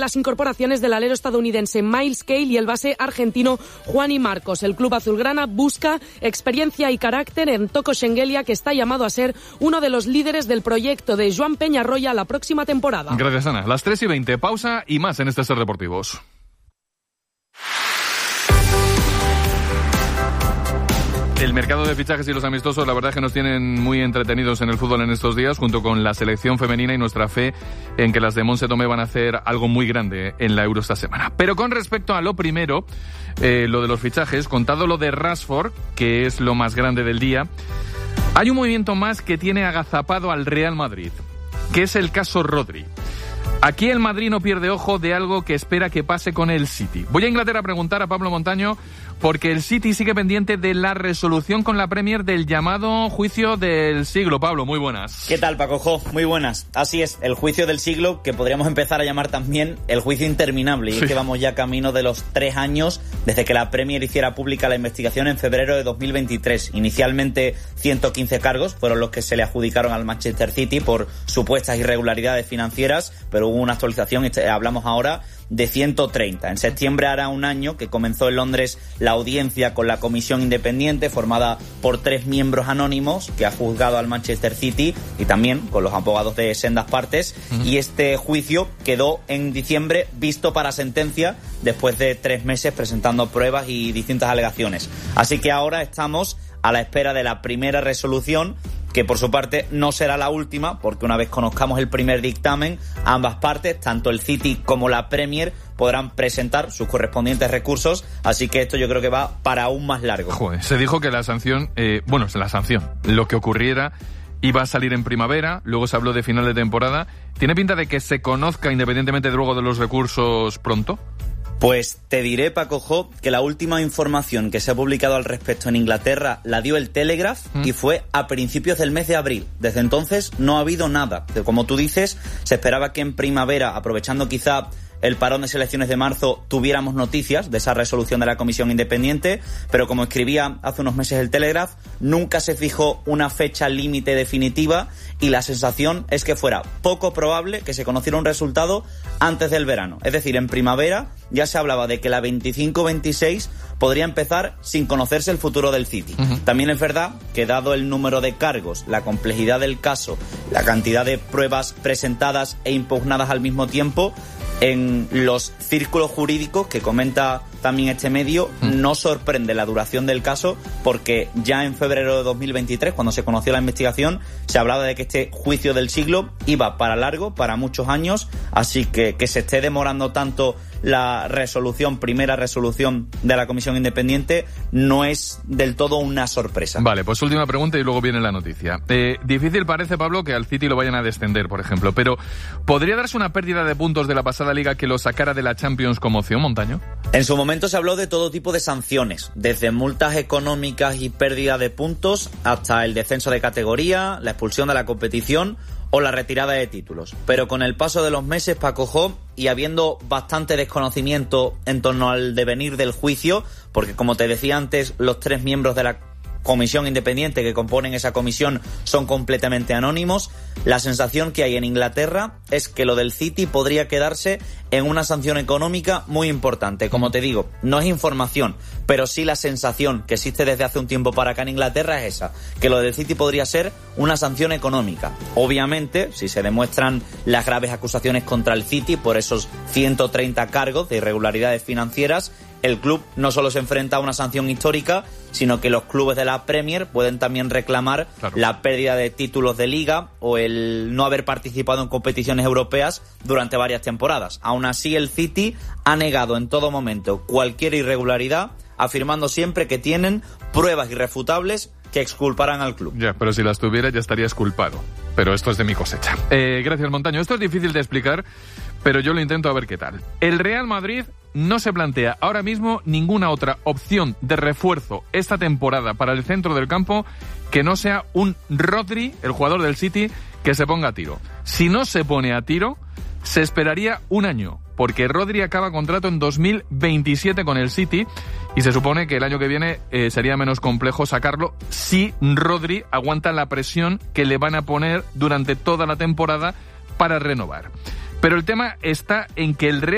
las incorporaciones del alero estadounidense Miles Cale y el base argentino Juani Marcos. El club azulgrana busca experiencia y carácter en Toko Shengelia, que está llamado a ser uno de los líderes del proyecto de Joan Peñarroya la próxima temporada. Gracias, Ana. Las 3:20, pausa y más en Ser Deportivos. El mercado de fichajes y los amistosos, la verdad es que nos tienen muy entretenidos en el fútbol en estos días, junto con la selección femenina y nuestra fe en que las de Montse Tomé van a hacer algo muy grande en la Euro esta semana. Pero con respecto a lo primero, lo de los fichajes, contado lo de Rashford, que es lo más grande del día, hay un movimiento más que tiene agazapado al Real Madrid, que es el caso Rodri. Aquí el Madrid no pierde ojo de algo que espera que pase con el City. Voy a Inglaterra a preguntar a Pablo Montaño, porque el City sigue pendiente de la resolución con la Premier del llamado juicio del siglo. Pablo, muy buenas. ¿Qué tal, Paco? Muy buenas. Así es, el juicio del siglo, que podríamos empezar a llamar también el juicio interminable. Y es que vamos ya camino de los 3 años desde que la Premier hiciera pública la investigación en febrero de 2023. Inicialmente 115 cargos fueron los que se le adjudicaron al Manchester City por supuestas irregularidades financieras, pero hubo una actualización, hablamos ahora de 130. En septiembre hará un año que comenzó en Londres la audiencia con la comisión independiente formada por 3 miembros anónimos que ha juzgado al Manchester City y también con los abogados de sendas partes, y este juicio quedó en diciembre visto para sentencia después de 3 meses presentando pruebas y distintas alegaciones. Así que ahora estamos a la espera de la primera resolución, que por su parte no será la última, porque una vez conozcamos el primer dictamen, ambas partes, tanto el City como la Premier, podrán presentar sus correspondientes recursos, así que esto yo creo que va para aún más largo. Joder, se dijo que la sanción, lo que ocurriera iba a salir en primavera, luego se habló de final de temporada. ¿Tiene pinta de que se conozca, independientemente luego de los recursos, pronto? Pues te diré, Paco, que la última información que se ha publicado al respecto en Inglaterra la dio el Telegraph y fue a principios del mes de abril. Desde entonces no ha habido nada. Como tú dices, se esperaba que en primavera, aprovechando quizá el parón de selecciones de marzo, tuviéramos noticias de esa resolución de la comisión independiente, pero como escribía hace unos meses el Telegraph, nunca se fijó una fecha límite definitiva y la sensación es que fuera poco probable que se conociera un resultado antes del verano. Es decir, en primavera ya se hablaba de que la 25-26 podría empezar sin conocerse el futuro del City. También es verdad que, dado el número de cargos, la complejidad del caso, la cantidad de pruebas presentadas e impugnadas al mismo tiempo, en los círculos jurídicos que comenta también este medio, no sorprende la duración del caso, porque ya en febrero de 2023, cuando se conoció la investigación, se hablaba de que este juicio del siglo iba para largo, para muchos años, así que se esté demorando tanto la primera resolución de la comisión independiente, no es del todo una sorpresa. Vale, pues última pregunta y luego viene la noticia. Difícil parece, Pablo, que al City lo vayan a descender, por ejemplo, pero ¿podría darse una pérdida de puntos de la pasada liga que lo sacara de la Champions como opción, Montaño? En su momento se habló de todo tipo de sanciones, desde multas económicas y pérdida de puntos hasta el descenso de categoría, la expulsión de la competición o la retirada de títulos. Pero con el paso de los meses, Paco, y habiendo bastante desconocimiento en torno al devenir del juicio, porque como te decía antes, los 3 miembros de la comisión independiente que componen esa comisión son completamente anónimos, la sensación que hay en Inglaterra es que lo del City podría quedarse en una sanción económica muy importante. Como te digo, no es información, pero sí la sensación que existe desde hace un tiempo para acá en Inglaterra es esa, que lo del City podría ser una sanción económica. Obviamente, si se demuestran las graves acusaciones contra el City por esos 130 cargos de irregularidades financieras, el club no solo se enfrenta a una sanción histórica, sino que los clubes de la Premier pueden también reclamar la pérdida de títulos de liga o el no haber participado en competiciones europeas durante varias temporadas. Aún así, el City ha negado en todo momento cualquier irregularidad, afirmando siempre que tienen pruebas irrefutables que exculparán al club. Ya, pero si las tuviera ya estarías culpado. Pero esto es de mi cosecha. Gracias, Montaño. Esto es difícil de explicar, pero yo lo intento a ver qué tal. El Real Madrid no se plantea ahora mismo ninguna otra opción de refuerzo esta temporada para el centro del campo que no sea un Rodri, el jugador del City, que se ponga a tiro. Si no se pone a tiro, se esperaría un año, porque Rodri acaba contrato en 2027 con el City y se supone que el año que viene sería menos complejo sacarlo si Rodri aguanta la presión que le van a poner durante toda la temporada para renovar. Pero el tema está en que el Real